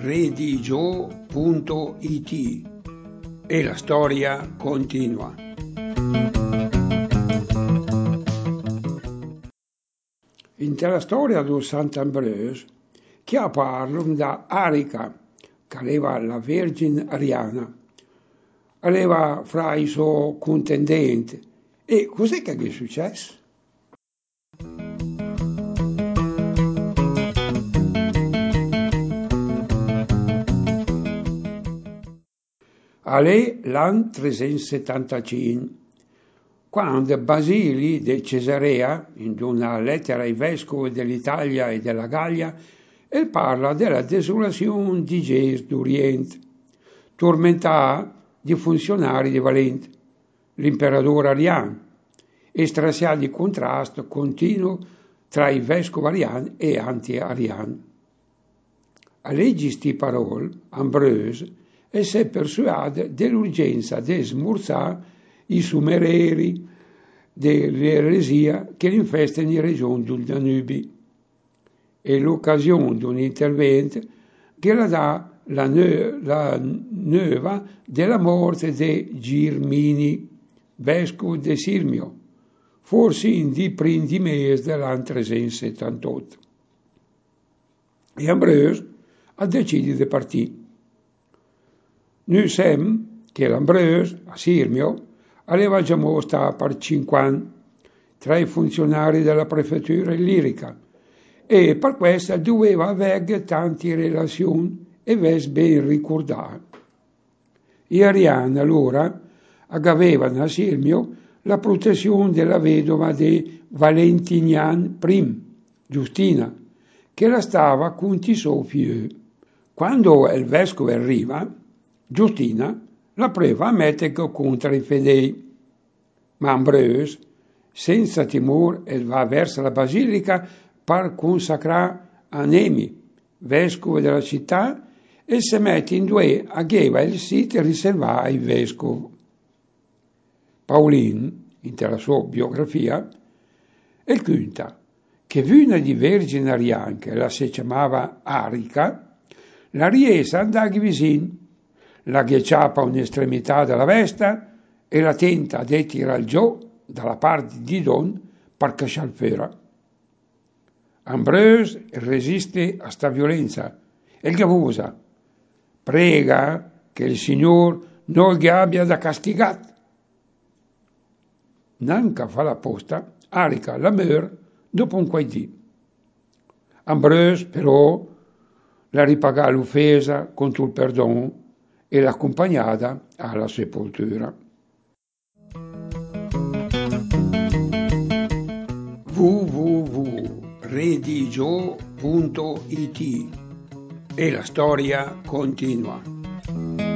redigio.it e la storia continua. In la storia di Sant'Ambrose che parla da Arica, che aveva la Vergine Ariana, aveva fra i suoi contendenti. E cos'è che è successo? All'è l'anno 375, quando Basili di Cesarea, in una lettera ai vescovi dell'Italia e della Gallia, parla della desolazione di Gesù d'Oriente, tormentata di funzionari di Valente, l'imperatore Ariano, e straziato di contrasto continuo tra i vescovi ariani e anti-ariani. A leggi sti parole, Ambrose, e si è persuade dell'urgenza di smorzare i sumereri dell'eresia che infestano le regioni del Danubio. E l'occasione di un intervento che la dà la nuova della morte di Girmini, vescovo di Sirmio, forse in di primi mesi dell'anno 378. E Ambrose ha deciso di partire. Noi sappiamo che l'Ambrose, a Sirmio, aveva già mostrato per 5 anni tra i funzionari della prefettura illirica e per questo doveva avere tante relazioni e ves ben ricordare. Gli ariani allora avevano a Sirmio la protezione della vedova di Valentinian I, Giustina, che la stava con i suoi figli. Quando il vescovo arriva, Giustina la prova a mettere contro i fedeli, ma Ambrose, senza timore, va verso la basilica per consacrare a Nemi, vescovo della città, e si mette in due a Gheva il sito riservato ai vescovi. Paulin, in la sua biografia, conta che una di Vergine Ariana, che la si chiamava Arica, la riesa andava vicino, la ghiacciava a un'estremità della vesta e la tenta di tirare giù dalla parte di Don per cacciare fuori. Ambrose resiste a sta violenza e gavosa, prega che il Signore non gli abbia da castigare. Nanca fa la posta, Arica la meurt dopo un quaidì. Ambrose però la ripagà l'offesa contro il perdono e l'accompagnata alla sepoltura. www.redigio.it e la storia continua.